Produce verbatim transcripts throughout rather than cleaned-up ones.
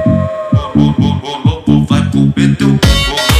lobo vai comer teu cu.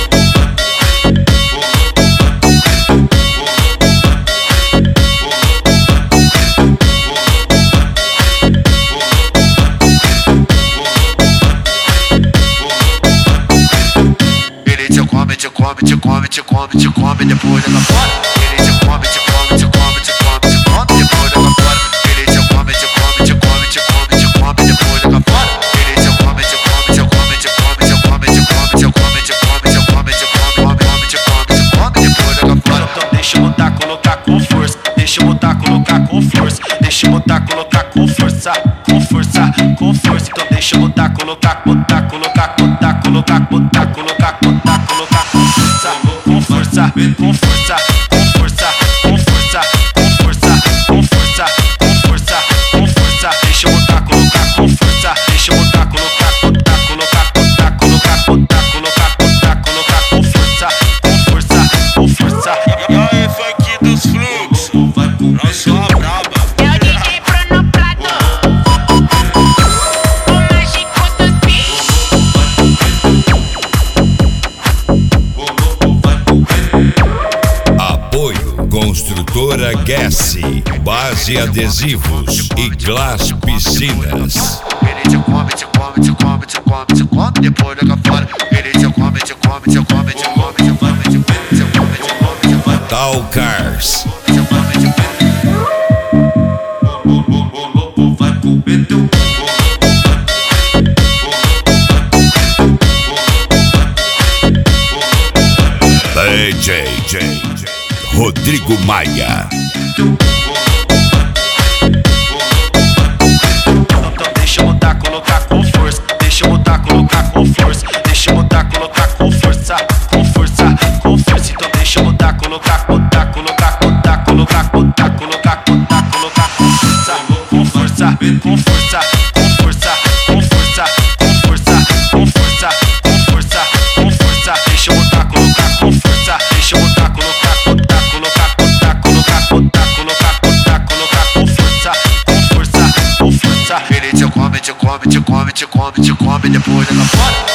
Te come, te come, te come, te come, depois joga fora. Ele te come, te come, te come, te come, te come, depois joga fora. Ele te come, te come, te come, te come, te come, depois joga fora. Ele te come, te come, te come, te come, te come, te come, te come, te come, te come, te come, come, te come, te come, depois joga fora. Então deixa eu botar, colocar com força. Deixa eu botar, colocar com força. Deixa eu botar, colocar com força, com força, com força. Então deixa eu botar, colocar, botar, colocar, botar, colocar, botar, colocar, botar, colocar com força, com força, com força, com força, com força, com força, com força, com força, com força. Deixa eu botar, colocar com força. Deixa eu botar, colocar, botar, colocar, botar, colocar, botar, colocar, botar, colocar com força, com força, com força. E aí, funk dos fluxos, não sou a braba. É o D J Bruno Prado, o mágico dos beats. Apoio Construtora Guess, Base Adesivos e Glass Piscinas. Ele te come, te come, te come, te come, te come, depois joga fora. Ele te come, te come, te come, te come, te come, te come, te come, te come, te come, Tal Cars. te come, te come. O lobo vai comer teu cu. D J Rodrigo Maia. Então deixa eu botar, colocar com força. Deixa eu botar, colocar com força. Deixa eu botar, colocar com força, com força, com força. Então deixa eu botar, colocar, botar, colocar, botar, colocar, botar, colocar, botar, colocar com força, com força, com força, com força, com força, com força, com força, com força, com força. Deixa eu botar, colocar com força. Deixa eu botar, colocar, botar, colocar, botar, colocar, botar, colocar, botar, colocar com força, com força, com força. Ele te come, te come, te come, te come, te come, depois joga fora.